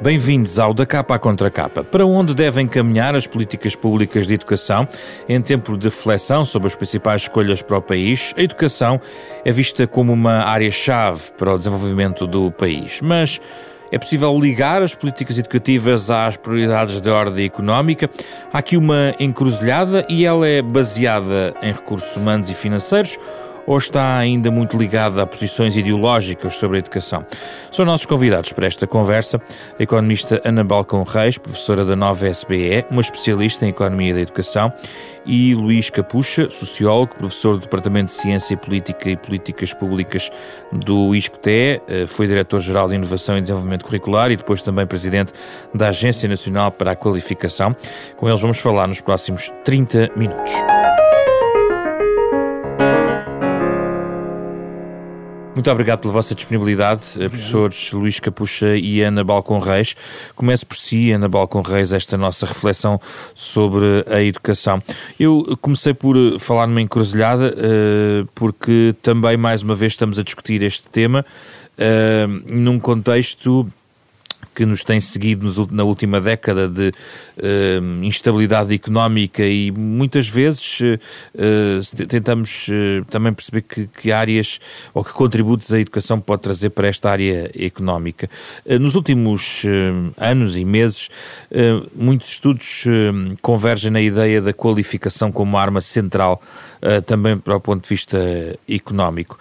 Bem-vindos ao Da Capa à Contra Capa. Para onde devem caminhar as políticas públicas de educação em tempo de reflexão sobre as principais escolhas para o país? A educação é vista como uma área-chave para o desenvolvimento do país, mas é possível ligar as políticas educativas às prioridades de ordem económica? Há aqui uma encruzilhada e ela é baseada em recursos humanos e financeiros, ou está ainda muito ligada a posições ideológicas sobre a educação? São nossos convidados para esta conversa a economista Ana Balcão Reis, professora da Nova SBE, uma especialista em Economia da Educação, e Luís Capucha, sociólogo, professor do Departamento de Ciência Política e Políticas Públicas do ISCTE, foi diretor-geral de Inovação e Desenvolvimento Curricular e depois também presidente da Agência Nacional para a Qualificação. Com eles vamos falar nos próximos 30 minutos. Muito obrigado pela vossa disponibilidade, professores Luís Capucha e Ana Balcão Reis. Começo por si, Ana Balcão Reis, esta nossa reflexão sobre a educação. Eu comecei por falar numa encruzilhada, porque também, mais uma vez, estamos a discutir este tema num contexto que nos tem seguido na última década de instabilidade económica e muitas vezes tentamos também perceber que áreas ou que contributos a educação pode trazer para esta área económica. Nos últimos anos e meses, muitos estudos convergem na ideia da qualificação como arma central também para o ponto de vista económico.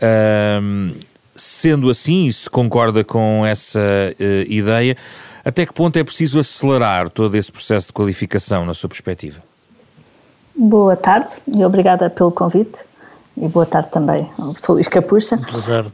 Sendo assim, se concorda com essa ideia, até que ponto é preciso acelerar todo esse processo de qualificação, na sua perspectiva? Boa tarde e obrigada pelo convite. E boa tarde também ao professor Luís Capucha. Boa tarde.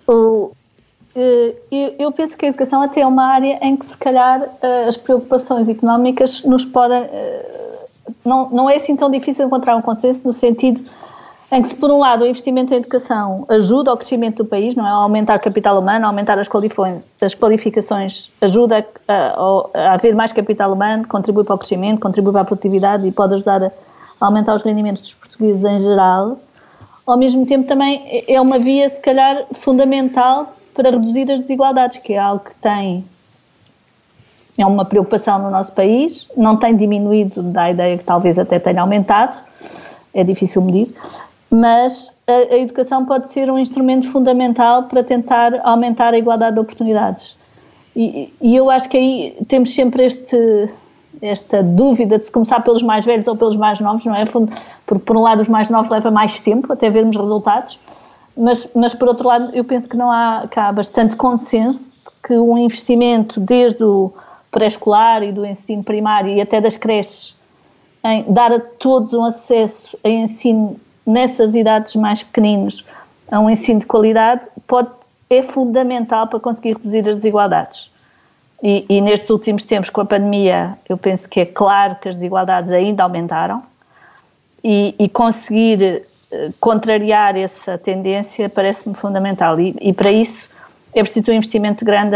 Eu penso que a educação até é uma área em que, se calhar, as preocupações económicas nos podem... Não é assim tão difícil encontrar um consenso no sentido em que, se por um lado o investimento em educação ajuda ao crescimento do país, não é? A aumentar o capital humano, a aumentar as qualificações, ajuda a haver mais capital humano, contribui para o crescimento, contribui para a produtividade e pode ajudar a aumentar os rendimentos dos portugueses em geral. Ao mesmo tempo também é uma via, se calhar, fundamental para reduzir as desigualdades, que é algo que é uma preocupação no nosso país, não tem diminuído, dá a ideia que talvez até tenha aumentado, é difícil medir, mas a educação pode ser um instrumento fundamental para tentar aumentar a igualdade de oportunidades. E eu acho que aí temos sempre esta dúvida de se começar pelos mais velhos ou pelos mais novos, não é? Porque, por um lado, os mais novos leva mais tempo até vermos resultados, mas por outro lado, eu penso que há bastante consenso que um investimento desde o pré-escolar e do ensino primário e até das creches, em dar a todos um acesso a ensino nessas idades mais pequeninos, a um ensino de qualidade, é fundamental para conseguir reduzir as desigualdades. E nestes últimos tempos, com a pandemia, eu penso que é claro que as desigualdades ainda aumentaram e conseguir contrariar essa tendência parece-me fundamental. E para isso é preciso um investimento grande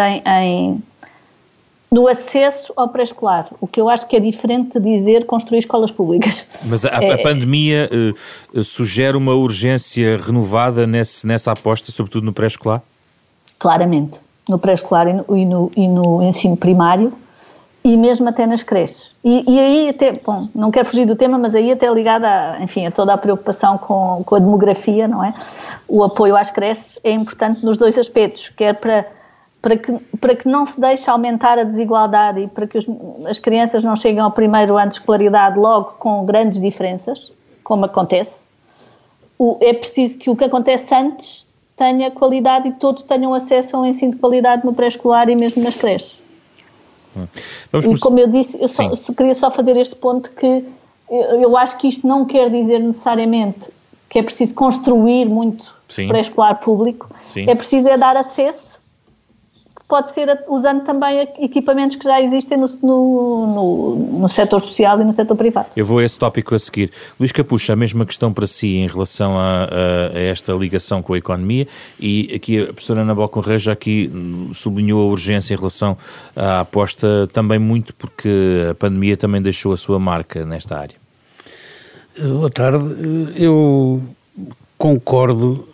no acesso ao pré-escolar, o que eu acho que é diferente de dizer construir escolas públicas. Mas a pandemia sugere uma urgência renovada nessa aposta, sobretudo no pré-escolar? Claramente, no pré-escolar e no ensino primário e mesmo até nas creches. E aí até, não quero fugir do tema, mas aí até ligado a toda a preocupação com a demografia, não é? O apoio às creches é importante nos dois aspectos, quer para que não se deixe aumentar a desigualdade e para que as crianças não cheguem ao primeiro ano de escolaridade logo com grandes diferenças, como acontece. É preciso que o que acontece antes tenha qualidade e todos tenham acesso a um ensino de qualidade no pré-escolar e mesmo nas creches. E como eu disse, eu queria só fazer este ponto que eu acho que isto não quer dizer necessariamente que é preciso construir muito pré-escolar público. Sim. É preciso dar acesso, pode ser usando também equipamentos que já existem no setor social e no setor privado. Eu vou a esse tópico a seguir. Luís Capucha, a mesma questão para si em relação a esta ligação com a economia, e aqui a professora Ana Balcão Reis já aqui sublinhou a urgência em relação à aposta, também muito porque a pandemia também deixou a sua marca nesta área. Boa tarde. Eu concordo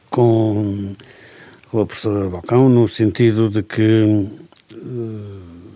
com a professora Balcão no sentido de que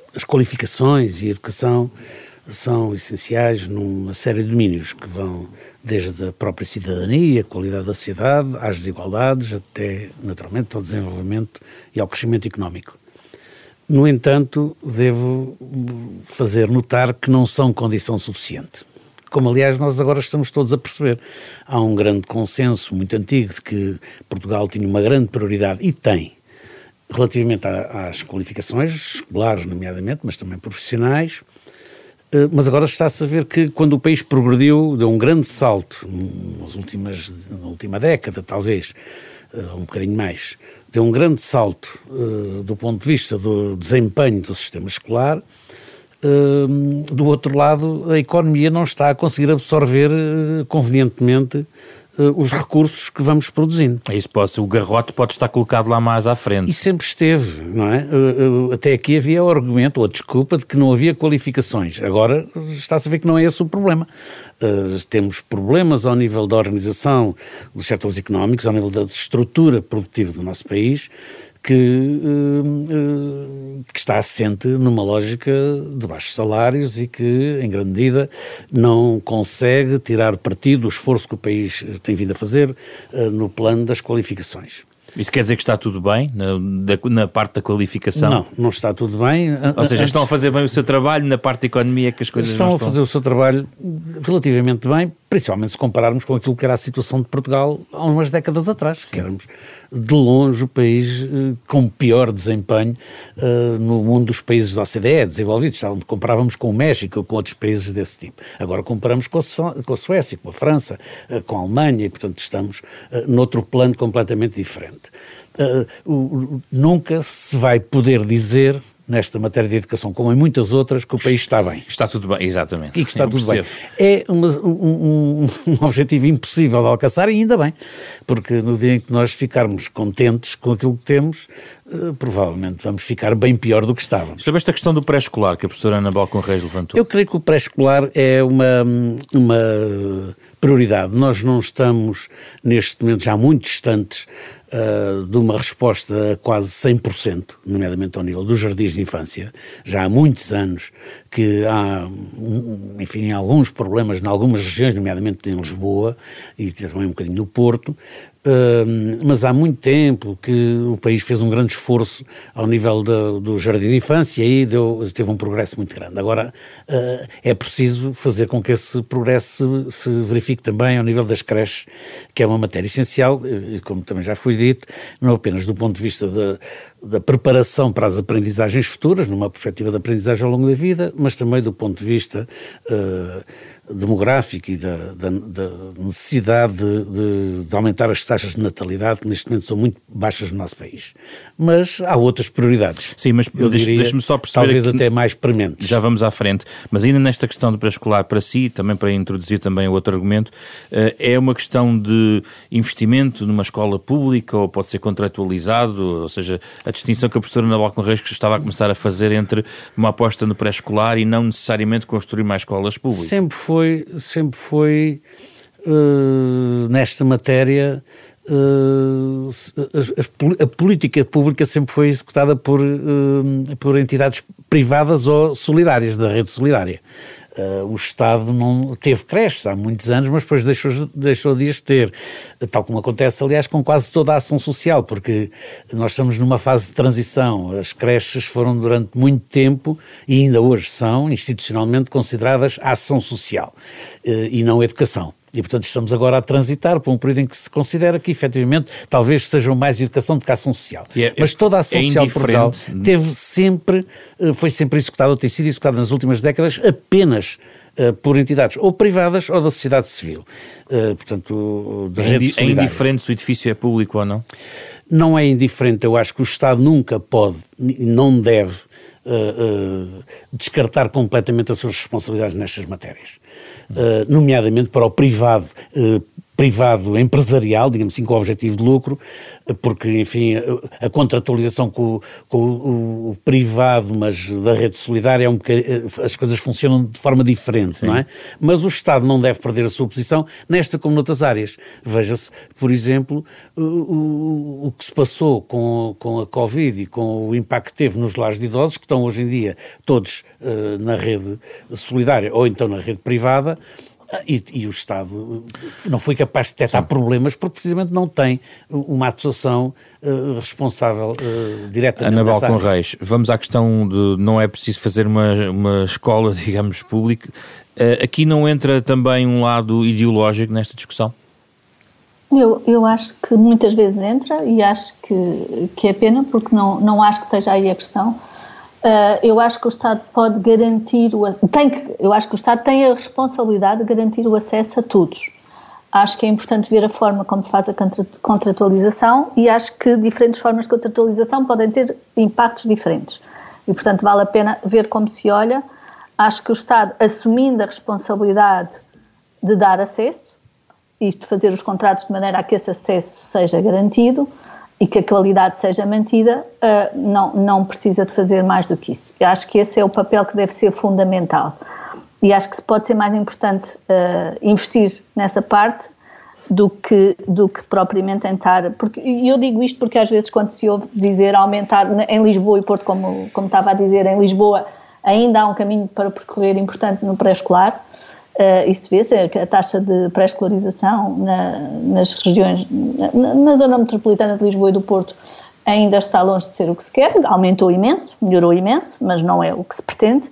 as qualificações e a educação são essenciais numa série de domínios que vão desde a própria cidadania, a qualidade da sociedade, às desigualdades, até, naturalmente, ao desenvolvimento e ao crescimento económico. No entanto, devo fazer notar que não são condição suficiente. Como, aliás, nós agora estamos todos a perceber. Há um grande consenso muito antigo de que Portugal tinha uma grande prioridade, e tem, relativamente às qualificações escolares, nomeadamente, mas também profissionais. Mas agora está-se a ver que quando o país progrediu, deu um grande salto, na última década talvez, um bocadinho mais, deu um grande salto do ponto de vista do desempenho do sistema escolar. Do outro lado, a economia não está a conseguir absorver convenientemente os recursos que vamos produzindo. O garrote pode estar colocado lá mais à frente. E sempre esteve, não é? Até aqui havia o argumento, ou a desculpa, de que não havia qualificações. Agora está-se a ver que não é esse o problema. Temos problemas ao nível da organização dos setores económicos, ao nível da estrutura produtiva do nosso país, que está assente numa lógica de baixos salários e que, em grande medida, não consegue tirar partido do esforço que o país tem vindo a fazer no plano das qualificações. Isso quer dizer que está tudo bem na parte da qualificação? Não, não está tudo bem. Ou seja, estão a fazer bem o seu trabalho na parte da economia, que as coisas estão não a fazer o seu trabalho relativamente bem, principalmente se compararmos com aquilo que era a situação de Portugal há umas décadas atrás, que éramos de longe o país com pior desempenho no mundo dos países da OCDE, desenvolvidos. Comparávamos com o México ou com outros países desse tipo. Agora comparamos com a Suécia, com a França, com a Alemanha e, portanto, estamos noutro plano completamente diferente. Nunca se vai poder dizer, nesta matéria de educação, como em muitas outras, que o país está bem. Está tudo bem, exatamente. E que está tudo bem. É um objetivo impossível de alcançar, e ainda bem, porque no dia em que nós ficarmos contentes com aquilo que temos, provavelmente vamos ficar bem pior do que estávamos. Sobre esta questão do pré-escolar que a professora Ana Balcon Reis levantou. Eu creio que o pré-escolar é uma prioridade. Nós não estamos, neste momento, já muito distantes de uma resposta a quase 100%, nomeadamente ao nível dos jardins de infância. Já há muitos anos que há, enfim, alguns problemas em algumas regiões, nomeadamente em Lisboa e também um bocadinho no Porto, mas há muito tempo que o país fez um grande esforço ao nível do jardim de infância e aí teve um progresso muito grande. Agora é preciso fazer com que esse progresso se verifique também ao nível das creches, que é uma matéria essencial, e como também já foi dito, não apenas do ponto de vista da preparação para as aprendizagens futuras, numa perspectiva de aprendizagem ao longo da vida, mas também do ponto de vista demográfico e da necessidade de aumentar as taxas de natalidade, que neste momento são muito baixas no nosso país. Mas há outras prioridades. Sim, mas deixe-me só perceber talvez até mais prementes. Já vamos à frente. Mas ainda nesta questão do pré-escolar, para si, também para introduzir também o outro argumento, é uma questão de investimento numa escola pública ou pode ser contratualizado, ou seja, a distinção que a professora Ana Balcon Reis estava a começar a fazer entre uma aposta no pré-escolar e não necessariamente construir mais escolas públicas. Sempre foi nesta matéria, a política pública sempre foi executada por entidades privadas ou solidárias, da rede solidária. O Estado não teve creches há muitos anos, mas depois deixou de as ter, tal como acontece, aliás, com quase toda a ação social, porque nós estamos numa fase de transição. As creches foram durante muito tempo, e ainda hoje são, institucionalmente consideradas ação social e não educação. E, portanto, estamos agora a transitar para um período em que se considera que, efetivamente, talvez sejam mais educação do que ação social. Mas toda a ação social de Portugal foi sempre executada, ou tem sido executada nas últimas décadas, apenas por entidades ou privadas ou da sociedade civil. Portanto, da rede solidária. É indiferente se o edifício é público ou não? Não é indiferente. Eu acho que o Estado nunca pode, não deve, descartar completamente as suas responsabilidades nestas matérias. Nomeadamente para o privado privado empresarial, digamos assim, com o objetivo de lucro, porque, enfim, a contratualização com o privado, mas da rede solidária, as coisas funcionam de forma diferente, não é? Mas o Estado não deve perder a sua posição nesta como noutras áreas. Veja-se, por exemplo, o que se passou com a Covid e com o impacto que teve nos lares de idosos, que estão hoje em dia todos na rede solidária ou então na rede privada, e o Estado não foi capaz de detectar problemas porque precisamente não tem uma atuação responsável diretamente. Ana Balcon Reis, vamos à questão de não é preciso fazer uma escola, digamos, pública. Aqui não entra também um lado ideológico nesta discussão? Eu acho que muitas vezes entra e acho que é pena porque não acho que esteja aí a questão. Eu acho que o Estado pode garantir, eu acho que o Estado tem a responsabilidade de garantir o acesso a todos. Acho que é importante ver a forma como se faz a contratualização e acho que diferentes formas de contratualização podem ter impactos diferentes. E, portanto, vale a pena ver como se olha. Acho que o Estado, assumindo a responsabilidade de dar acesso, e de fazer os contratos de maneira a que esse acesso seja garantido, e que a qualidade seja mantida, não precisa de fazer mais do que isso. Eu acho que esse é o papel que deve ser fundamental. E acho que pode ser mais importante investir nessa parte do que propriamente tentar... E eu digo isto porque às vezes quando se ouve dizer aumentar em Lisboa e Porto, como estava a dizer, em Lisboa ainda há um caminho para percorrer importante no pré-escolar. Isso vê-se, a taxa de pré-escolarização nas regiões, na zona metropolitana de Lisboa e do Porto ainda está longe de ser o que se quer, aumentou imenso, melhorou imenso, mas não é o que se pretende,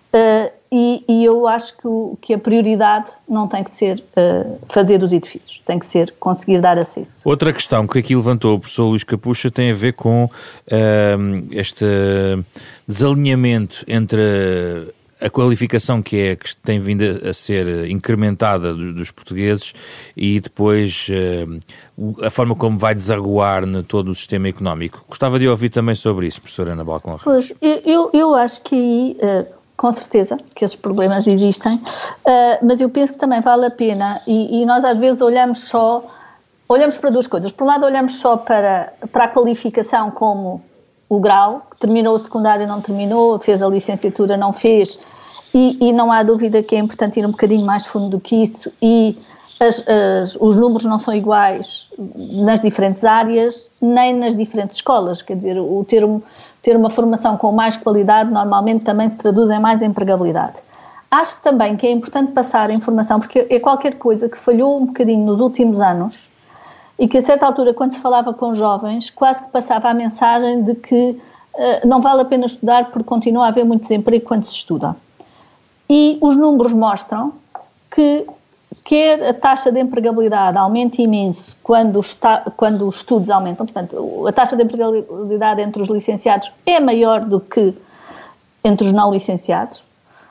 e eu acho que a prioridade não tem que ser fazer os edifícios, tem que ser conseguir dar acesso. Outra questão que aqui levantou o professor Luís Capucha tem a ver com este desalinhamento entre a qualificação que tem vindo a ser incrementada dos portugueses e depois a forma como vai desaguar todo o sistema económico. Gostava de ouvir também sobre isso, professora Ana Balcon Reis. Pois, eu acho que aí, com certeza, que esses problemas existem, mas eu penso que também vale a pena, e nós às vezes olhamos para duas coisas. Por um lado, olhamos só para a qualificação como o grau, que terminou o secundário, não terminou, fez a licenciatura, não fez, e não há dúvida que é importante ir um bocadinho mais fundo do que isso, e os números não são iguais nas diferentes áreas, nem nas diferentes escolas, quer dizer, ter uma formação com mais qualidade normalmente também se traduz em mais empregabilidade. Acho também que é importante passar a informação, porque é qualquer coisa que falhou um bocadinho nos últimos anos, e que a certa altura, quando se falava com jovens, quase que passava a mensagem de que não vale a pena estudar porque continua a haver muito desemprego quando se estuda. E os números mostram que quer a taxa de empregabilidade aumenta imenso quando os estudos aumentam, portanto, a taxa de empregabilidade entre os licenciados é maior do que entre os não licenciados,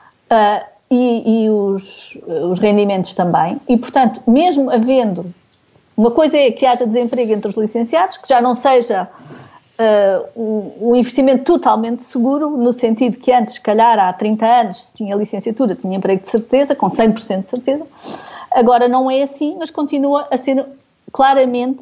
e os rendimentos também, e, portanto, mesmo havendo... Uma coisa é que haja desemprego entre os licenciados, que já não seja um investimento totalmente seguro, no sentido que antes, se calhar, há 30 anos, se tinha licenciatura, tinha emprego de certeza, com 100% de certeza. Agora não é assim, mas continua a ser claramente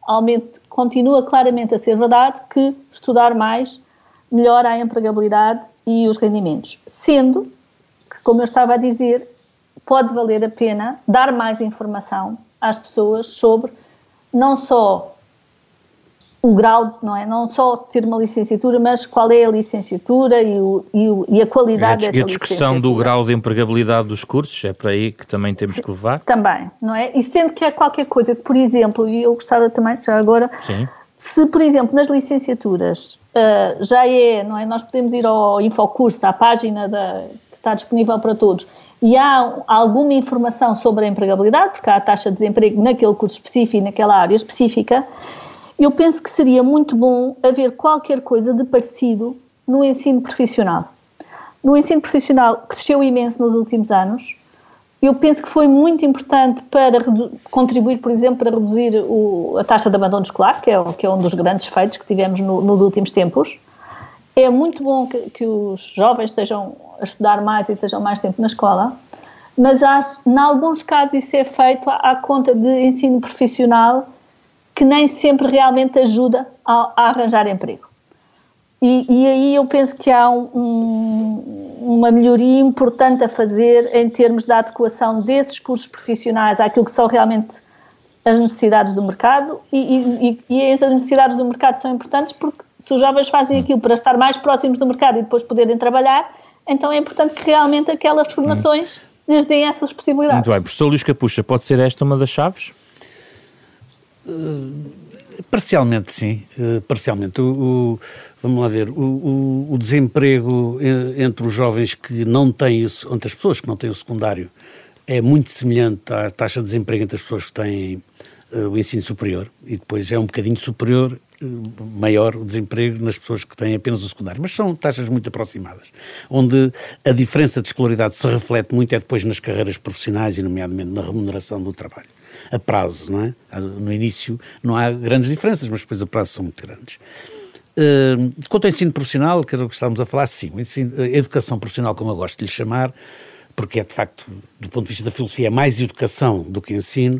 a ser verdade que estudar mais melhora a empregabilidade e os rendimentos. Sendo que, como eu estava a dizer, pode valer a pena dar mais informação às pessoas sobre não só o grau, não é? Não só ter uma licenciatura, mas qual é a licenciatura e a qualidade dessa licenciatura. A discussão do grau de empregabilidade dos cursos, é para aí que também temos que levar? Também, não é? E sendo que é qualquer coisa que, por exemplo, e eu gostava também, já agora, sim, se, por exemplo, nas licenciaturas já é, não é? Nós podemos ir ao Infocurso, à página que está disponível para todos, e há alguma informação sobre a empregabilidade, porque há a taxa de desemprego naquele curso específico e naquela área específica, eu penso que seria muito bom haver qualquer coisa de parecido no ensino profissional. No ensino profissional cresceu imenso nos últimos anos. Eu penso que foi muito importante para contribuir, por exemplo, para reduzir a taxa de abandono escolar, que é um dos grandes feitos que tivemos nos últimos tempos. É muito bom que os jovens estejam a estudar mais e estejam mais tempo na escola, mas em alguns casos isso é feito à conta de ensino profissional que nem sempre realmente ajuda a arranjar emprego. E aí eu penso que há uma melhoria importante a fazer em termos da adequação desses cursos profissionais àquilo que são realmente as necessidades do mercado, e essas necessidades do mercado são importantes porque se os jovens fazem aquilo para estar mais próximos do mercado e depois poderem trabalhar, então é importante que realmente aquelas formações lhes deem essas possibilidades. Muito bem. Professor Luís Capucha, pode ser esta uma das chaves? Parcialmente, sim. Parcialmente. Vamos lá ver. O desemprego entre os jovens que não têm, entre as pessoas que não têm o secundário, é muito semelhante à taxa de desemprego entre as pessoas que têm o ensino superior, e depois é um bocadinho superior, maior o desemprego nas pessoas que têm apenas o secundário, mas são taxas muito aproximadas. Onde a diferença de escolaridade se reflete muito é depois nas carreiras profissionais e nomeadamente na remuneração do trabalho. A prazo, não é? No início não há grandes diferenças, mas depois a prazo são muito grandes. Quanto ao ensino profissional, que era o que estávamos a falar, sim, a educação profissional, como eu gosto de lhe chamar, porque é de facto, do ponto de vista da filosofia, é mais educação do que ensino,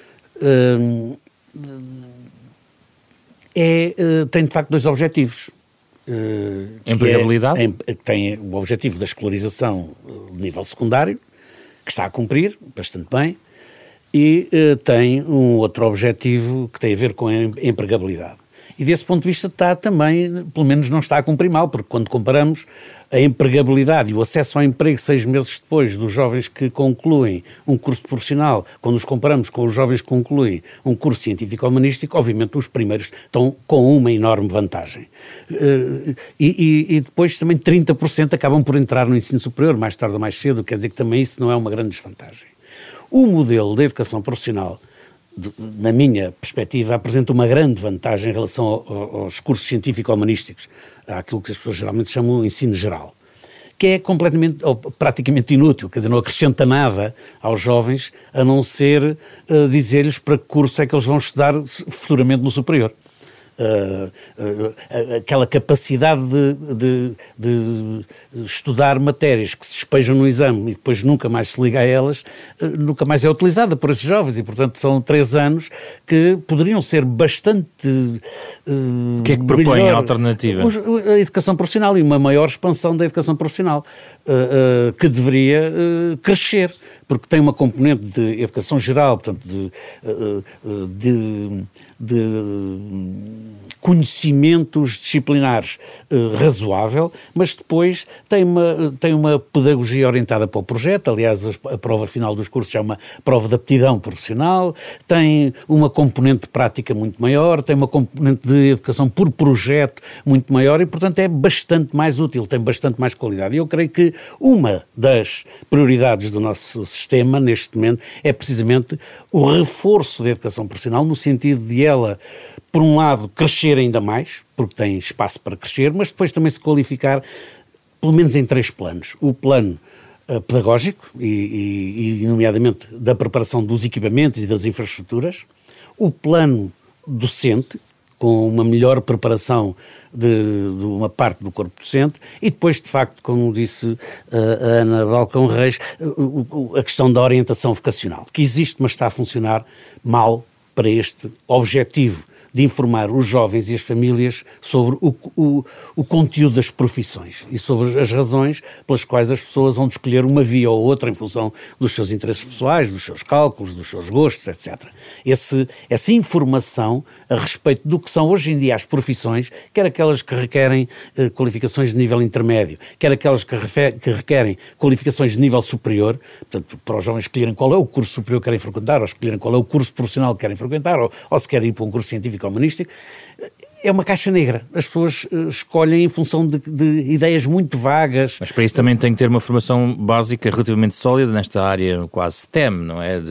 tem de facto dois objetivos. Empregabilidade? Tem o objetivo da escolarização de nível secundário, que está a cumprir bastante bem, e tem um outro objetivo que tem a ver com a empregabilidade. E desse ponto de vista está também, pelo menos não está a cumprir mal, porque quando comparamos a empregabilidade e o acesso ao emprego 6 meses depois dos jovens que concluem um curso profissional, quando os comparamos com os jovens que concluem um curso científico-humanístico, obviamente os primeiros estão com uma enorme vantagem. E depois também 30% acabam por entrar no ensino superior, mais tarde ou mais cedo, quer dizer que também isso não é uma grande desvantagem. O modelo da educação profissional, na minha perspectiva, apresenta uma grande vantagem em relação aos cursos científico-humanísticos, àquilo que as pessoas geralmente chamam de ensino geral, que é completamente, ou praticamente inútil, quer dizer, não acrescenta nada aos jovens, a não ser dizer-lhes para que curso é que eles vão estudar futuramente no superior. Aquela capacidade de estudar matérias que se despejam no exame e depois nunca mais se liga a elas, nunca mais é utilizada por esses jovens e, portanto, são 3 anos que poderiam ser bastante o que é que propõe a alternativa? A educação profissional e uma maior expansão da educação profissional que deveria crescer, porque tem uma componente de educação geral, portanto, de conhecimentos disciplinares razoável, mas depois tem uma pedagogia orientada para o projeto. Aliás, a prova final dos cursos é uma prova de aptidão profissional, tem uma componente prática muito maior, tem uma componente de educação por projeto muito maior e, portanto, é bastante mais útil, tem bastante mais qualidade. E eu creio que uma das prioridades do nosso sistema, neste momento, é precisamente o reforço da educação profissional, no sentido de ela, por um lado, crescer ainda mais, porque tem espaço para crescer, mas depois também se qualificar, pelo menos em 3 planos. O plano pedagógico, e nomeadamente da preparação dos equipamentos e das infraestruturas, o plano docente, com uma melhor preparação de uma parte do corpo docente, e depois, de facto, como disse a Ana Balcão Reis, a questão da orientação vocacional, que existe, mas está a funcionar mal para este objetivo de informar os jovens e as famílias sobre o conteúdo das profissões e sobre as razões pelas quais as pessoas vão escolher uma via ou outra em função dos seus interesses pessoais, dos seus cálculos, dos seus gostos, etc. Essa informação a respeito do que são hoje em dia as profissões, quer aquelas que requerem qualificações de nível intermédio, quer aquelas que requerem qualificações de nível superior, portanto, para os jovens escolherem qual é o curso superior que querem frequentar, ou escolherem qual é o curso profissional que querem frequentar, ou se querem ir para um curso científico humanístico, é uma caixa negra. As pessoas escolhem em função de ideias muito vagas. Mas para isso também tem que ter uma formação básica relativamente sólida nesta área quase STEM, não é?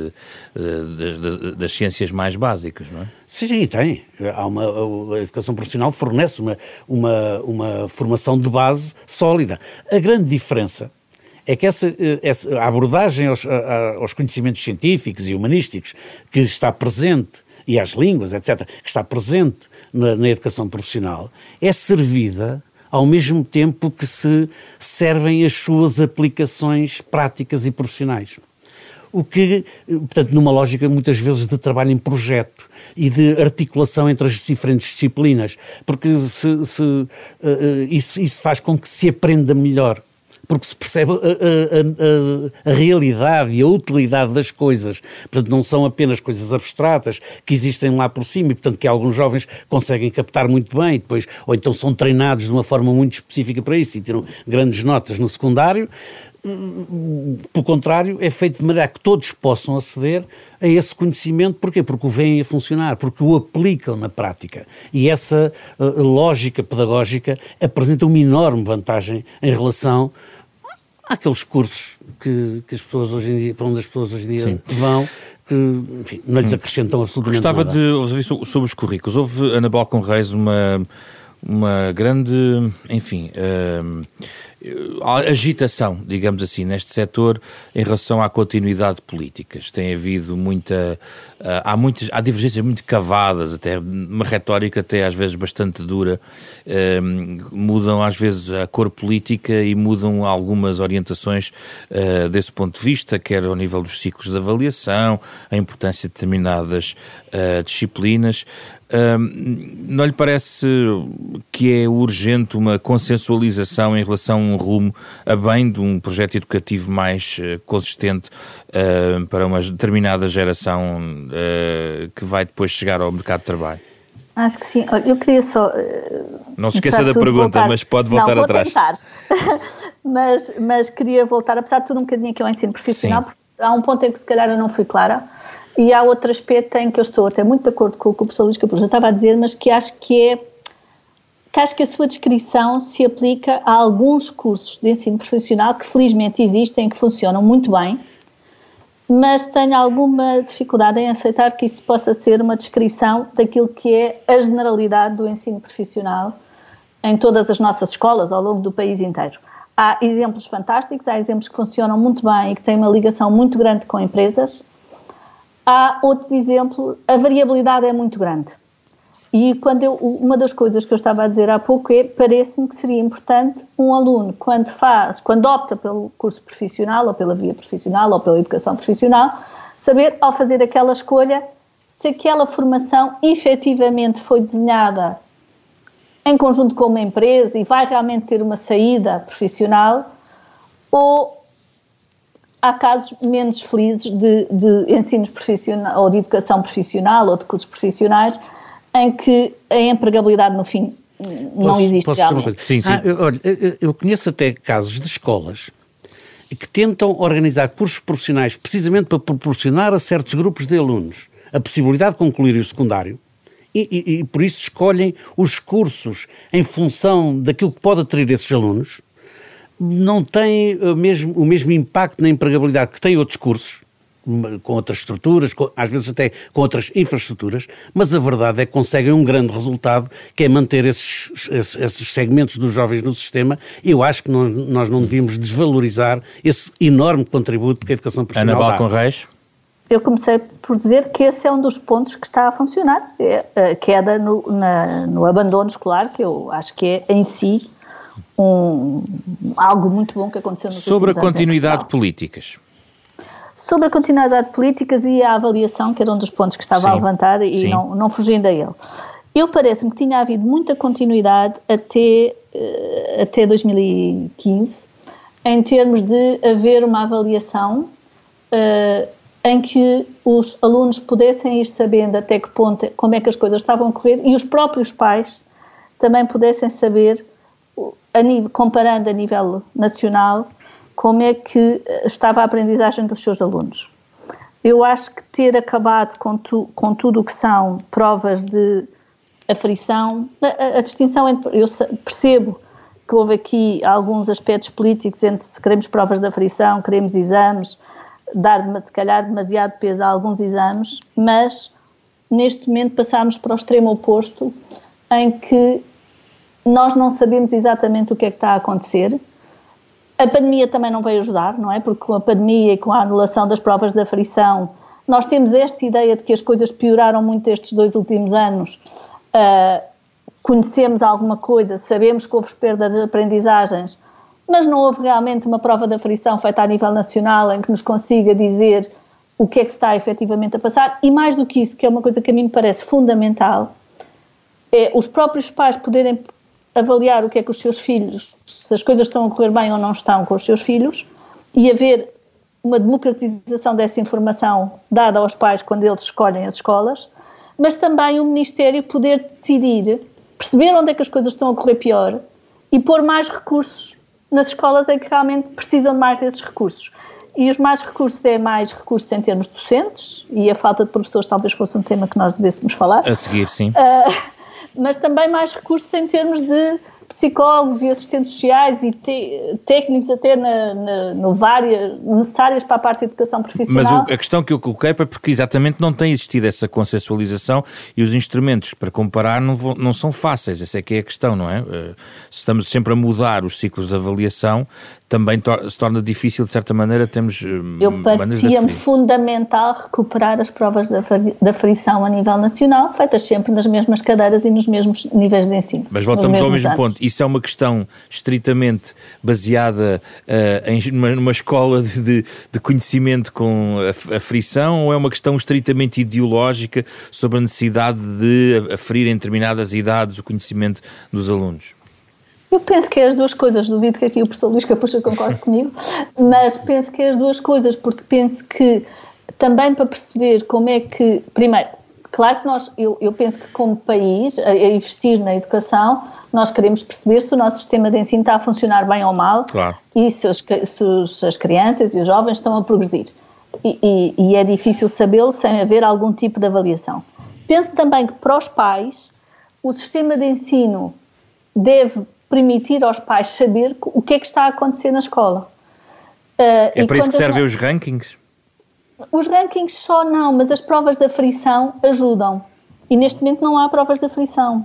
Das ciências mais básicas, não é? Sim, tem. A educação profissional fornece uma formação de base sólida. A grande diferença é que essa abordagem aos conhecimentos científicos e humanísticos que está presente, e às línguas, etc., que está presente na educação profissional, é servida ao mesmo tempo que se servem as suas aplicações práticas e profissionais. o que, portanto, numa lógica muitas vezes de trabalho em projeto e de articulação entre as diferentes disciplinas, porque isso faz com que se aprenda melhor, porque se percebe a realidade e a utilidade das coisas. Portanto, não são apenas coisas abstratas que existem lá por cima e, portanto, que alguns jovens conseguem captar muito bem, depois, ou então são treinados de uma forma muito específica para isso e tiram grandes notas no secundário. Pelo contrário, é feito de maneira a que todos possam aceder a esse conhecimento. Porquê? Porque o veem a funcionar, porque o aplicam na prática. E essa lógica pedagógica apresenta uma enorme vantagem em relação àqueles cursos que as pessoas hoje em dia, para onde as pessoas hoje em dia vão, que, enfim, não lhes acrescentam absolutamente nada. Gostava de ouvir sobre os currículos. Houve, Ana Balcon Reis, uma grande, enfim, agitação, digamos assim, neste setor em relação à continuidade de políticas. Tem havido há divergências muito cavadas, até uma retórica até às vezes bastante dura, mudam às vezes a cor política e mudam algumas orientações desse ponto de vista, quer ao nível dos ciclos de avaliação, a importância de determinadas disciplinas. Não lhe parece que é urgente uma consensualização em relação a um rumo a bem de um projeto educativo mais consistente para uma determinada geração que vai depois chegar ao mercado de trabalho? Acho que sim. Eu queria só... Não se esqueça da pergunta, mas pode voltar atrás. Vou tentar. mas queria voltar, apesar de tudo, um bocadinho aqui ao ensino profissional, porque há um ponto em que se calhar eu não fui clara. E há outro aspecto em que eu estou até muito de acordo com o que o professor Luís Capuz já estava a dizer, mas que acho que a sua descrição se aplica a alguns cursos de ensino profissional que felizmente existem, que funcionam muito bem, mas tenho alguma dificuldade em aceitar que isso possa ser uma descrição daquilo que é a generalidade do ensino profissional em todas as nossas escolas ao longo do país inteiro. Há exemplos fantásticos, há exemplos que funcionam muito bem e que têm uma ligação muito grande com empresas. Há outros exemplos, a variabilidade é muito grande. E uma das coisas que eu estava a dizer há pouco parece-me que seria importante um aluno, quando opta pelo curso profissional, ou pela via profissional, ou pela educação profissional, saber, ao fazer aquela escolha, se aquela formação efetivamente foi desenhada em conjunto com uma empresa e vai realmente ter uma saída profissional, ou há casos menos felizes de ensino profissional, ou de educação profissional, ou de cursos profissionais, em que a empregabilidade no fim não existe realmente. Sim. Olha, eu conheço até casos de escolas que tentam organizar cursos profissionais precisamente para proporcionar a certos grupos de alunos a possibilidade de concluir o secundário e por isso escolhem os cursos em função daquilo que pode atrair esses alunos. Não tem o mesmo impacto na empregabilidade que têm outros cursos, com outras estruturas, às vezes até com outras infraestruturas, mas a verdade é que conseguem um grande resultado, que é manter esses segmentos dos jovens no sistema. Eu acho que nós não devíamos desvalorizar esse enorme contributo que a educação profissional dá. Ana Balcon Reis? Eu comecei por dizer que esse é um dos pontos que está a funcionar, a queda no abandono escolar, que eu acho que é em si algo muito bom que aconteceu nos últimos anos. Sobre a continuidade de políticas. Sobre a continuidade de políticas e a avaliação, que era um dos pontos que estava a levantar e não fugindo a ele. Parece-me que tinha havido muita continuidade até 2015, em termos de haver uma avaliação em que os alunos pudessem ir sabendo até que ponto, como é que as coisas estavam a correr, e os próprios pais também pudessem saber, comparando a nível nacional, como é que estava a aprendizagem dos seus alunos. Eu acho que ter acabado com tudo o que são provas de aferição, a distinção entre... Eu percebo que houve aqui alguns aspectos políticos entre se queremos provas de aferição, queremos exames, dar se calhar demasiado peso a alguns exames, mas neste momento passámos para o extremo oposto, em que nós não sabemos exatamente o que é que está a acontecer. A pandemia também não veio ajudar, não é? Porque com a pandemia e com a anulação das provas de aferição, nós temos esta ideia de que as coisas pioraram muito estes 2 últimos anos. Conhecemos alguma coisa, sabemos que houve perda de aprendizagens, mas não houve realmente uma prova de aferição feita a nível nacional em que nos consiga dizer o que é que se está efetivamente a passar, e mais do que isso, que é uma coisa que a mim me parece fundamental, é os próprios pais poderem avaliar o que é que os seus filhos, se as coisas estão a correr bem ou não estão com os seus filhos, e haver uma democratização dessa informação dada aos pais quando eles escolhem as escolas, mas também o Ministério poder decidir, perceber onde é que as coisas estão a correr pior e pôr mais recursos nas escolas em que realmente precisam de mais desses recursos. E os mais recursos é mais recursos em termos docentes, e a falta de professores talvez fosse um tema que nós devêssemos falar. A seguir, sim. Mas também mais recursos em termos de psicólogos e assistentes sociais e técnicos até necessárias para a parte de educação profissional. Mas a questão que eu coloquei é porque exatamente não tem existido essa consensualização e os instrumentos para comparar não são fáceis, essa é que é a questão, não é? Se estamos sempre a mudar os ciclos de avaliação, também se torna difícil, de certa maneira, temos parecia-me fundamental recuperar as provas da frição a nível nacional, feitas sempre nas mesmas cadeiras e nos mesmos níveis de ensino. Mas voltamos ao mesmo ponto. Isso é uma questão estritamente baseada numa escola de conhecimento com a frição, ou é uma questão estritamente ideológica sobre a necessidade de aferir em determinadas idades o conhecimento dos alunos? Eu penso que é as duas coisas, duvido que aqui o professor Luís Capucha concorde comigo, mas penso que é as duas coisas, porque penso que também para perceber como é que, primeiro, claro que eu penso que como país, a investir na educação, nós queremos perceber se o nosso sistema de ensino está a funcionar bem ou mal, claro, e se as crianças e os jovens estão a progredir. E é difícil sabê-lo sem haver algum tipo de avaliação. Penso também que para os pais, o sistema de ensino deve permitir aos pais saber o que é que está a acontecer na escola. É para isso que servem os rankings? Os rankings só não, mas as provas da frição ajudam. E neste momento não há provas da frição.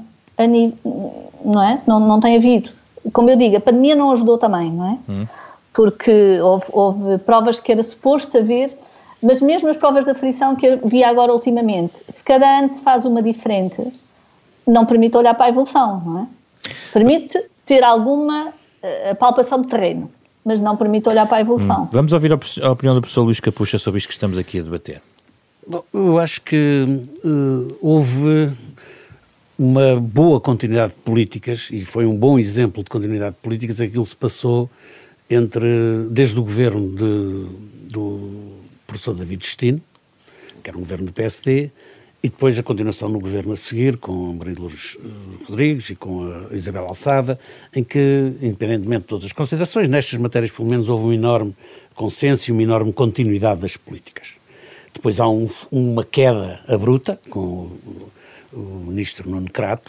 Não é? Não tem havido. Como eu digo, a pandemia não ajudou também, não é? Porque houve provas que era suposto haver, mas mesmo as provas da frição que havia agora ultimamente, se cada ano se faz uma diferente, não permite olhar para a evolução, não é? Permite ter alguma palpação de terreno, mas não permite olhar para a evolução. Vamos ouvir a opinião do professor Luís Capucha sobre isto que estamos aqui a debater. Bom, eu acho que houve uma boa continuidade de políticas, e foi um bom exemplo de continuidade de políticas aquilo que se passou desde o governo do professor David Destino, que era um governo do PSD, e depois a continuação no governo a seguir, com Maria Lourdes Rodrigues e com a Isabel Alçada, em que, independentemente de todas as considerações, nestas matérias pelo menos houve um enorme consenso e uma enorme continuidade das políticas. Depois há uma queda abrupta com o ministro Nuno Crato,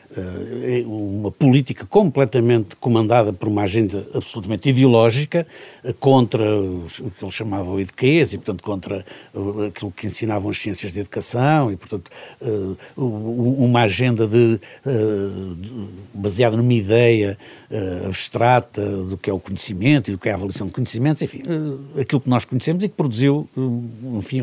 uma política completamente comandada por uma agenda absolutamente ideológica contra o que eles chamavam de eduquês e, portanto, contra aquilo que ensinavam as ciências de educação e, portanto, uma agenda baseada numa ideia abstrata do que é o conhecimento e do que é a avaliação de conhecimentos, enfim, aquilo que nós conhecemos e que produziu, enfim,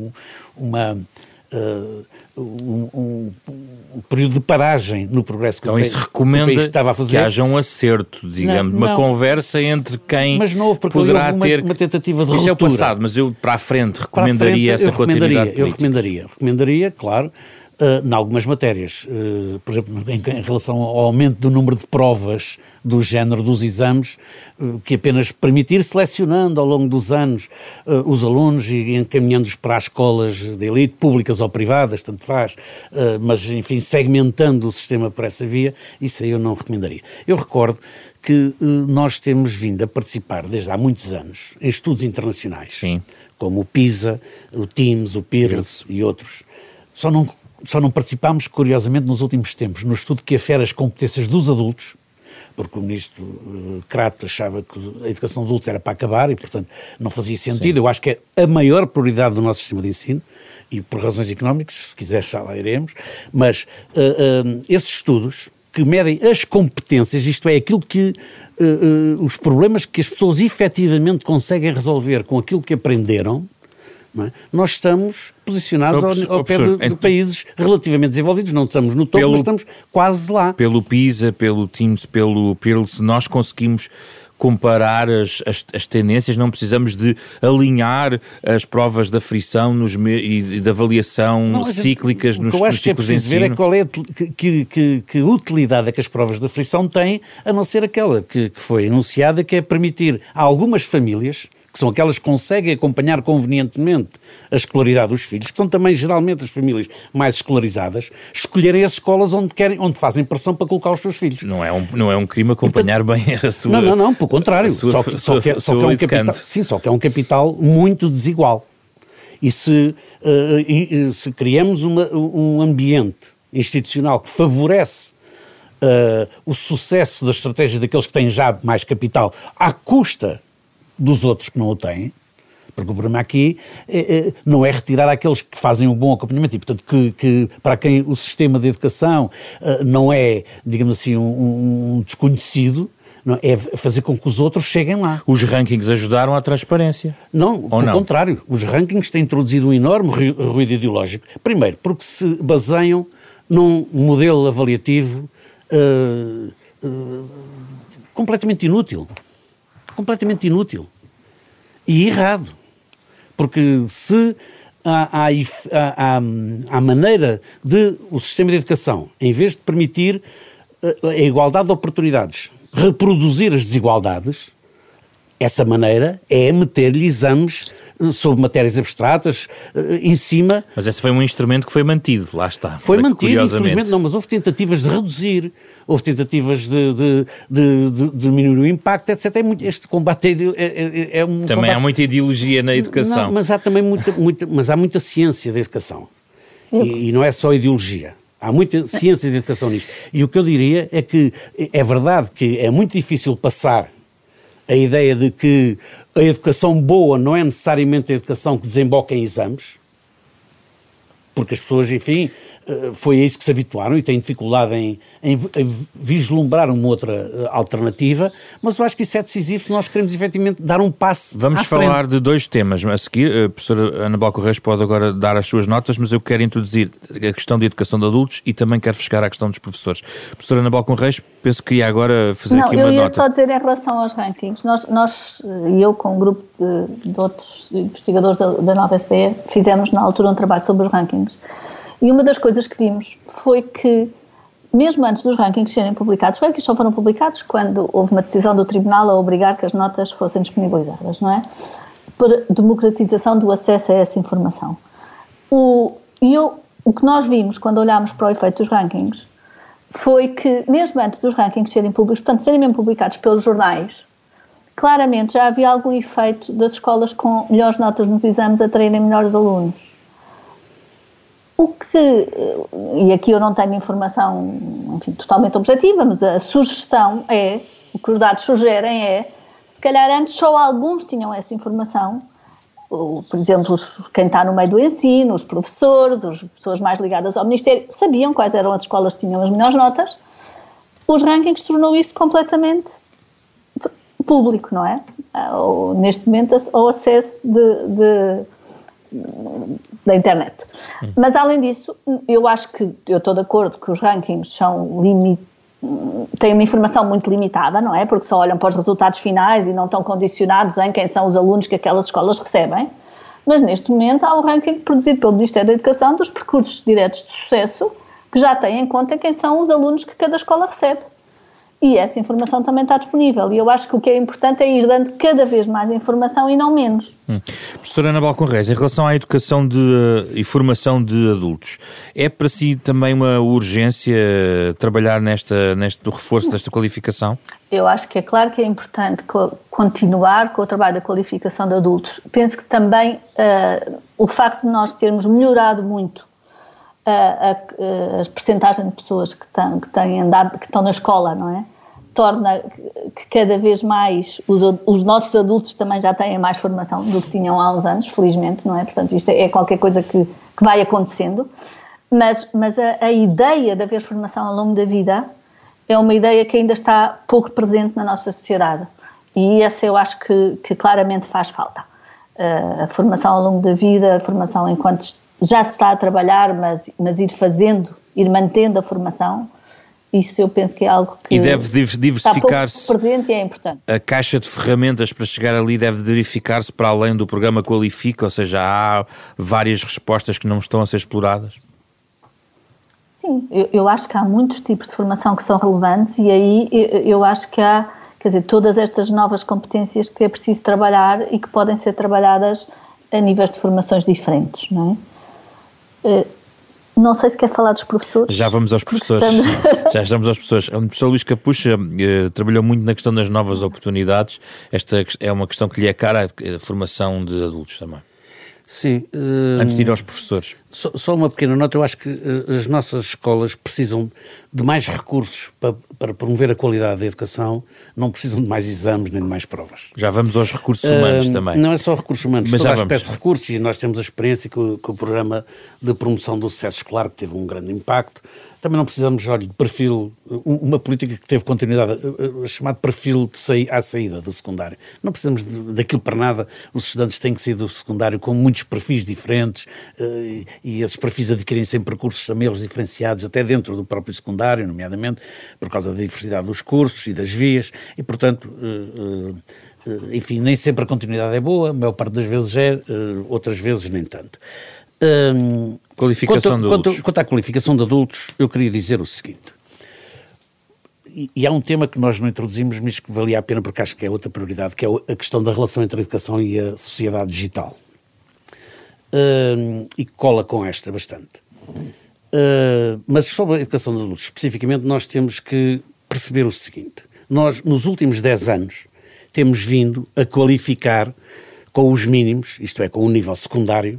um período de paragem no progresso que então o isso recomenda país estava a fazer. Que haja um acerto, digamos, uma conversa entre quem mas não houve, porque poderá houve ter... uma tentativa de Isso ruptura. é o passado, mas eu para a frente recomendaria essa continuidade política. Eu recomendaria, claro, em algumas matérias, por exemplo, em relação ao aumento do número de provas do género dos exames, que apenas permitir selecionando ao longo dos anos os alunos e encaminhando-os para as escolas de elite, públicas ou privadas, tanto faz, mas enfim, segmentando o sistema por essa via, isso aí eu não recomendaria. Eu recordo que nós temos vindo a participar desde há muitos anos em estudos internacionais, sim, como o PISA, o TIMSS, o PIRLS e outros. Só não participámos, curiosamente, nos últimos tempos, no estudo que afere as competências dos adultos, porque o ministro Crato achava que a educação de adultos era para acabar e, portanto, não fazia sentido. Sim. Eu acho que é a maior prioridade do nosso sistema de ensino, e por razões económicas, se quiser já lá iremos, mas esses estudos que medem as competências, isto é, aquilo que os problemas que as pessoas efetivamente conseguem resolver com aquilo que aprenderam, não é? Nós estamos posicionados ao pé de países relativamente desenvolvidos, não estamos no topo, mas estamos quase lá. Pelo PISA, pelo TIMSS, pelo PIRLS, nós conseguimos comparar as tendências, não precisamos de alinhar as provas da frição e da avaliação cíclicas nos ciclos de ensino. O que eu acho que é preciso ver é qual é que utilidade é que as provas da frição têm, a não ser aquela que foi enunciada, que é permitir a algumas famílias, que são aquelas que conseguem acompanhar convenientemente a escolaridade dos filhos, que são também geralmente as famílias mais escolarizadas, escolherem as escolas onde fazem pressão para colocar os seus filhos. Não é um crime acompanhar bem a sua... Não, pelo contrário. Só que é um capital muito desigual. E se criamos um ambiente institucional que favorece o sucesso das estratégias daqueles que têm já mais capital à custa dos outros que não o têm, porque o problema aqui não é retirar aqueles que fazem um bom acompanhamento e, portanto, que para quem o sistema de educação não é, digamos assim, um desconhecido, não, é fazer com que os outros cheguem lá. Os rankings ajudaram à transparência? Não, pelo contrário. Os rankings têm introduzido um enorme ruído ideológico. Primeiro, porque se baseiam num modelo avaliativo completamente inútil. Completamente inútil e errado, porque se há maneira de o sistema de educação, em vez de permitir a igualdade de oportunidades, reproduzir as desigualdades, essa maneira é meter-lhe exames sobre matérias abstratas em cima. Mas esse foi um instrumento que foi mantido, lá está. Foi mantido, infelizmente não, mas houve tentativas de reduzir, houve tentativas de diminuir o impacto, etc. Este combate é um também combate... Há muita ideologia na educação. Não, mas há também muita ciência da educação. E não é só ideologia. Há muita ciência de educação nisto. E o que eu diria é que é verdade que é muito difícil passar a ideia de que a educação boa não é necessariamente a educação que desemboca em exames, porque as pessoas, enfim, foi a isso que se habituaram e têm dificuldade em vislumbrar uma outra alternativa, mas eu acho que isso é decisivo se nós queremos efetivamente dar um passo Vamos falar de dois temas a seguir. A professora Ana Balco Reis pode agora dar as suas notas, mas eu quero introduzir a questão da educação de adultos e também quero fechar a questão dos professores. Professora Ana Balco Reis, penso que queria agora fazer aqui uma nota. Não, eu ia só dizer em relação aos rankings. Nós e eu com um grupo de outros investigadores da Nova SBE, fizemos na altura um trabalho sobre os rankings. E uma das coisas que vimos foi que, mesmo antes dos rankings serem publicados, os rankings só foram publicados quando houve uma decisão do tribunal a obrigar que as notas fossem disponibilizadas, não é? Por democratização do acesso a essa informação. O que nós vimos quando olhámos para o efeito dos rankings foi que, mesmo antes dos rankings serem públicos, portanto, serem mesmo publicados pelos jornais, claramente já havia algum efeito das escolas com melhores notas nos exames atraírem melhores alunos. E aqui eu não tenho informação, enfim, totalmente objetiva, mas a sugestão é, o que os dados sugerem é, se calhar antes só alguns tinham essa informação, por exemplo, quem está no meio do ensino, os professores, as pessoas mais ligadas ao Ministério, sabiam quais eram as escolas que tinham as melhores notas. Os rankings tornou isso completamente público, não é? Neste momento, ao acesso da internet. Mas, além disso, eu acho que, eu estou de acordo que os rankings têm uma informação muito limitada, não é? Porque só olham para os resultados finais e não estão condicionados em quem são os alunos que aquelas escolas recebem. Mas, neste momento, há um ranking produzido pelo Ministério da Educação dos percursos diretos de sucesso que já tem em conta quem são os alunos que cada escola recebe. E essa informação também está disponível. E eu acho que o que é importante é ir dando cada vez mais informação e não menos. Professora Ana Balco Reis, em relação à educação e formação de adultos, é para si também uma urgência trabalhar neste reforço desta qualificação? Eu acho que é claro que é importante continuar com o trabalho da qualificação de adultos. Penso que também o facto de nós termos melhorado muito as percentagens de pessoas que estão na escola, não é? Torna que cada vez mais os nossos adultos também já têm mais formação do que tinham há uns anos, felizmente, não é? Portanto, isto é qualquer coisa que vai acontecendo, mas a ideia de haver formação ao longo da vida é uma ideia que ainda está pouco presente na nossa sociedade e essa eu acho que claramente faz falta. A formação ao longo da vida, a formação enquanto já se está a trabalhar, mas ir mantendo a formação, Isso eu penso que é algo que e deve diversificar-se. Está pouco presente e é importante. A caixa de ferramentas para chegar ali deve diversificar-se para além do programa Qualifica, ou seja, há várias respostas que não estão a ser exploradas? Sim, eu acho que há muitos tipos de formação que são relevantes e aí eu acho que há, quer dizer, todas estas novas competências que é preciso trabalhar e que podem ser trabalhadas a níveis de formações diferentes, não é? Não sei se quer falar dos professores. Já vamos aos professores. Já estamos aos professores. O professor Luís Capucha trabalhou muito na questão das novas oportunidades. Esta é uma questão que lhe é cara, a formação de adultos também. Sim. Antes de ir aos professores. Só uma pequena nota, eu acho que as nossas escolas precisam de mais recursos para promover a qualidade da educação, não precisam de mais exames nem de mais provas. Já vamos aos recursos humanos também. Não é só recursos humanos, mas toda a espécie de recursos, e nós temos a experiência com o programa de promoção do sucesso escolar, que teve um grande impacto. Também não precisamos, olha, de perfil, uma política que teve continuidade, chamado perfil à saída do secundário. Não precisamos daquilo para nada. Os estudantes têm que sair do secundário com muitos perfis diferentes e esses perfis adquirem-se em percursos também eles diferenciados, até dentro do próprio secundário, nomeadamente por causa da diversidade dos cursos e das vias, e portanto, enfim, nem sempre a continuidade é boa, a maior parte das vezes é, outras vezes nem tanto. Quanto à qualificação de adultos, eu queria dizer o seguinte, e há um tema que nós não introduzimos, mas que valia a pena porque acho que é outra prioridade, que é a questão da relação entre a educação e a sociedade digital, e cola com esta bastante. Mas sobre a educação de adultos, especificamente, nós temos que perceber o seguinte, nós nos últimos 10 anos temos vindo a qualificar com os mínimos, isto é, com o nível secundário,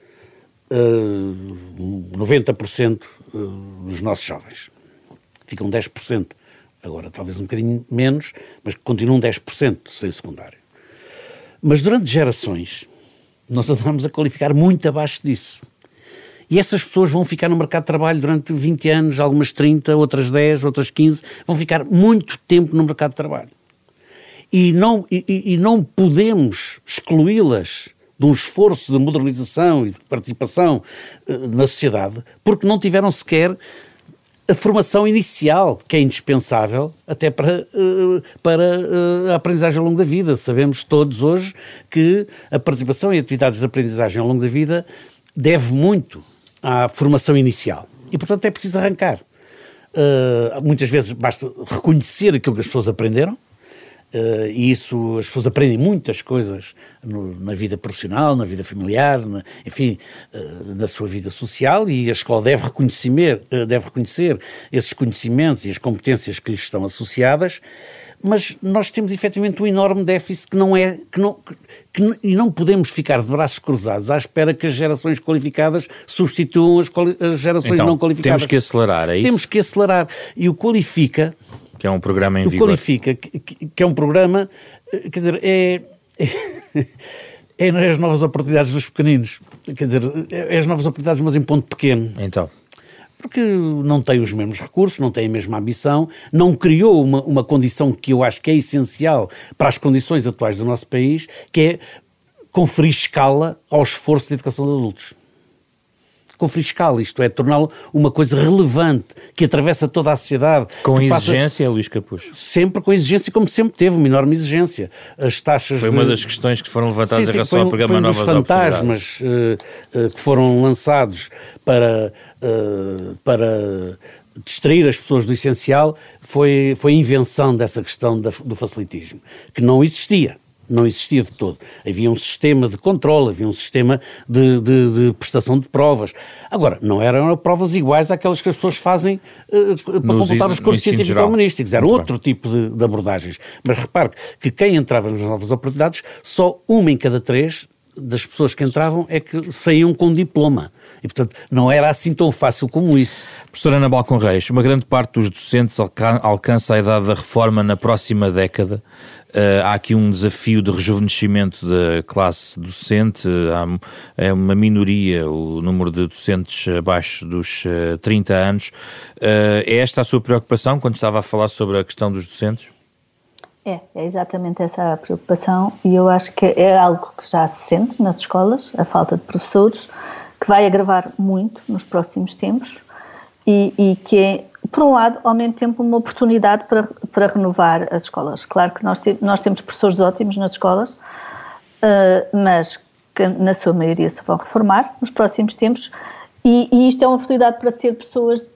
90% dos nossos jovens. Ficam 10%, agora talvez um bocadinho menos, mas continuam 10% sem o secundário. Mas durante gerações nós andamos a qualificar muito abaixo disso. E essas pessoas vão ficar no mercado de trabalho durante 20 anos, algumas 30, outras 10, outras 15, vão ficar muito tempo no mercado de trabalho. E não podemos excluí-las de um esforço de modernização e de participação na sociedade, porque não tiveram sequer a formação inicial, que é indispensável até para a aprendizagem ao longo da vida. Sabemos todos hoje que a participação em atividades de aprendizagem ao longo da vida deve muito à formação inicial. E, portanto, é preciso arrancar. Muitas vezes basta reconhecer aquilo que as pessoas aprenderam, e isso, as pessoas aprendem muitas coisas na vida profissional, na vida familiar, enfim, na sua vida social, e a escola deve reconhecer esses conhecimentos e as competências que lhes estão associadas, mas nós temos efetivamente um enorme déficit e não podemos ficar de braços cruzados à espera que as gerações qualificadas substituam as gerações não qualificadas. Temos que acelerar, é isso? Temos que acelerar. E o Qualifica... Que é um programa em vigor. O Qualifica, que é um programa, quer dizer, é as novas oportunidades dos pequeninos. Quer dizer, é as novas oportunidades, mas em ponto pequeno. Então... Porque não tem os mesmos recursos, não tem a mesma ambição, não criou uma condição que eu acho que é essencial para as condições atuais do nosso país, que é conferir escala ao esforço de educação de adultos. Conferir escala, isto é, torná-lo uma coisa relevante, que atravessa toda a sociedade. Com exigência, Luís Capucho? Sempre com exigência, como sempre teve, uma enorme exigência. As taxas Foi uma das questões que foram levantadas em relação ao programa Novas Oportunidades. Foi um dos fantasmas que foram lançados para distrair as pessoas do essencial, foi a invenção dessa questão do facilitismo, que não existia de todo. Havia um sistema de controle, havia um sistema de prestação de provas. Agora, não eram provas iguais àquelas que as pessoas fazem para completar os cursos científico-humanísticos. Era outro tipo de abordagens. Mas repare que quem entrava nas novas oportunidades, só 1 em cada 3 das pessoas que entravam é que saíam com diploma. E, portanto, não era assim tão fácil como isso. Professora Ana Balcon Reis, uma grande parte dos docentes alcança a idade da reforma na próxima década. Há aqui um desafio de rejuvenescimento da classe docente, é uma minoria o número de docentes abaixo dos 30 anos. É esta a sua preocupação quando estava a falar sobre a questão dos docentes? É exatamente essa a preocupação, e eu acho que é algo que já se sente nas escolas, a falta de professores, que vai agravar muito nos próximos tempos, e que é, por um lado, ao mesmo tempo uma oportunidade para renovar as escolas. Claro que nós temos professores ótimos nas escolas, mas que na sua maioria se vão reformar nos próximos tempos, e isto é uma oportunidade para ter pessoas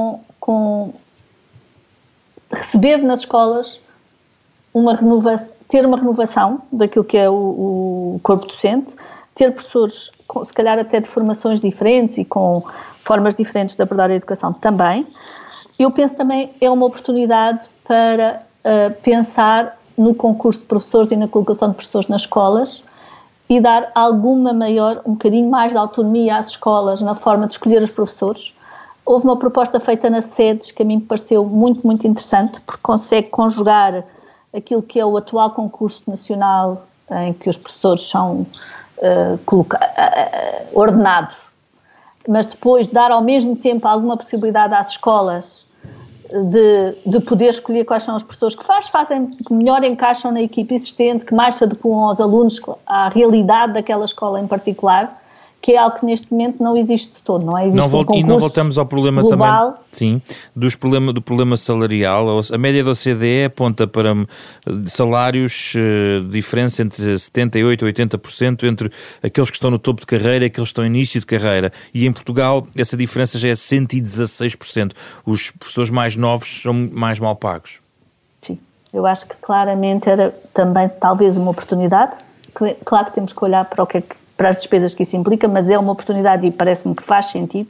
receber nas escolas ter uma renovação daquilo que é o corpo docente, ter professores, se calhar até de formações diferentes e com formas diferentes de abordar a educação também. Eu penso também é uma oportunidade para pensar no concurso de professores e na colocação de professores nas escolas e dar um bocadinho mais de autonomia às escolas na forma de escolher os professores. Houve uma proposta feita na SEDES que a mim me pareceu muito, muito interessante, porque consegue conjugar aquilo que é o atual concurso nacional em que os professores são ordenados, mas depois dar ao mesmo tempo alguma possibilidade às escolas de poder escolher quais são os professores que melhor encaixam na equipe existente, que mais se adequam aos alunos, à realidade daquela escola em particular, que é algo que neste momento não existe de todo, não é? Existe um concurso e não voltamos ao problema global. Também, sim, do problema salarial. A média da OCDE aponta para salários de diferença entre 78% e 80% entre aqueles que estão no topo de carreira e aqueles que estão no início de carreira. E em Portugal essa diferença já é 116%. Os professores mais novos são mais mal pagos. Sim, eu acho que claramente era também talvez uma oportunidade. Claro que temos que olhar para as despesas que isso implica, mas é uma oportunidade e parece-me que faz sentido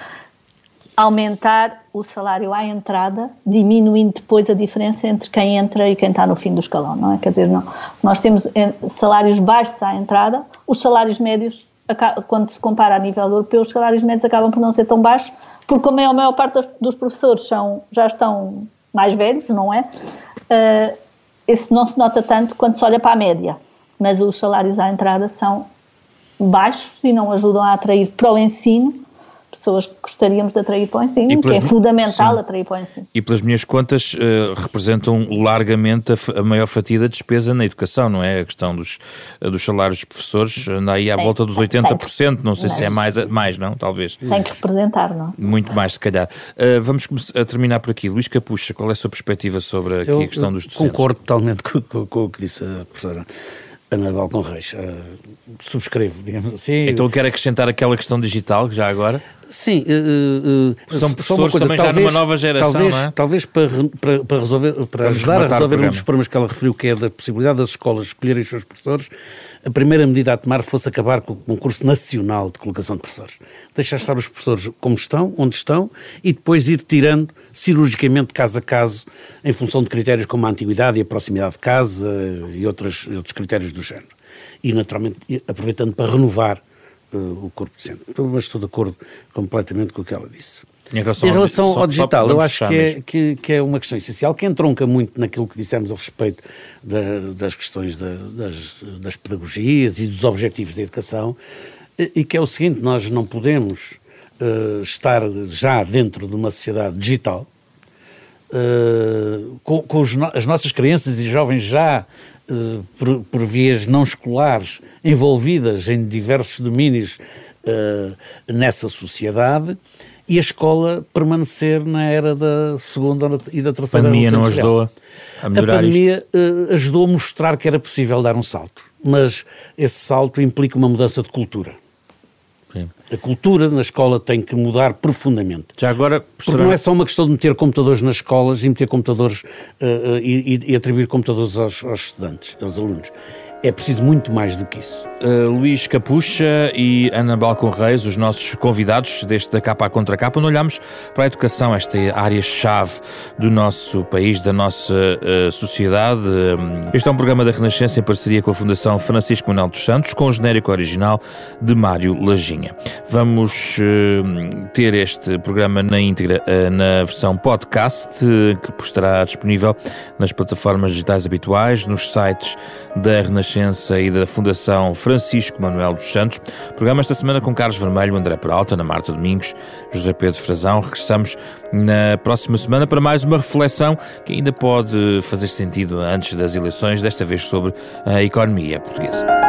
aumentar o salário à entrada, diminuindo depois a diferença entre quem entra e quem está no fim do escalão, não é? Quer dizer, nós temos salários baixos à entrada, os salários médios, quando se compara a nível europeu, os salários médios acabam por não ser tão baixos, porque como a maior parte dos professores já estão mais velhos, não é? Esse não se nota tanto quando se olha para a média, mas os salários à entrada são baixos e não ajudam a atrair para o ensino pessoas que gostaríamos de atrair para o ensino, que é fundamental atrair para o ensino. E pelas minhas contas representam largamente a maior fatia da despesa na educação, não é? A questão dos salários dos professores anda aí à volta dos 80%, não sei se é mais, não? Talvez. Tem que representar, não? Muito mais, se calhar. Vamos a terminar por aqui. Luís Capucha, qual é a sua perspectiva sobre aqui a questão dos docentes? Concordo totalmente com o que disse a professora Ana Balcon Reis. Subscrevo, digamos assim. Então quero acrescentar aquela questão digital, já agora? Sim. São professores também já numa nova geração, não é? Talvez para ajudar a resolver um dos problemas que ela referiu, que é da possibilidade das escolas escolherem os seus professores, a primeira medida a tomar fosse acabar com o concurso nacional de colocação de professores. Deixar estar os professores como estão, onde estão, e depois ir tirando cirurgicamente, caso a caso, em função de critérios como a antiguidade e a proximidade de casa e outros critérios do género. E, naturalmente, aproveitando para renovar o corpo docente. Mas estou de acordo completamente com o que ela disse. Em relação ao digital, eu acho que é uma questão essencial, que entronca muito naquilo que dissemos a respeito das questões das pedagogias e dos objetivos da educação, e que é o seguinte: nós não podemos estar já dentro de uma sociedade digital, com as nossas crianças e jovens já por vias não escolares envolvidas em diversos domínios nessa sociedade, e a escola permanecer na era da segunda e da terceira. A pandemia não ajudou a melhorar isto? A pandemia ajudou a mostrar que era possível dar um salto, mas esse salto implica uma mudança de cultura. Sim. A cultura na escola tem que mudar profundamente. Já agora, porque não é só uma questão de meter computadores nas escolas e meter computadores e atribuir computadores aos estudantes, aos alunos. É preciso muito mais do que isso. Luís Capucha e Ana Balcon Reis, os nossos convidados deste da Capa à Contra Capa, onde olhamos para a educação, esta área-chave do nosso país, da nossa sociedade. Este é um programa da Renascença em parceria com a Fundação Francisco Manuel dos Santos, com o genérico original de Mário Laginha. Vamos ter este programa na íntegra na versão podcast, que estará disponível nas plataformas digitais habituais, nos sites da Renascença e da Fundação Francisco Manuel dos Santos. Programa esta semana com Carlos Vermelho, André Peralta, Ana Marta Domingos, José Pedro Frazão. Regressamos na próxima semana para mais uma reflexão que ainda pode fazer sentido antes das eleições, desta vez sobre a economia portuguesa.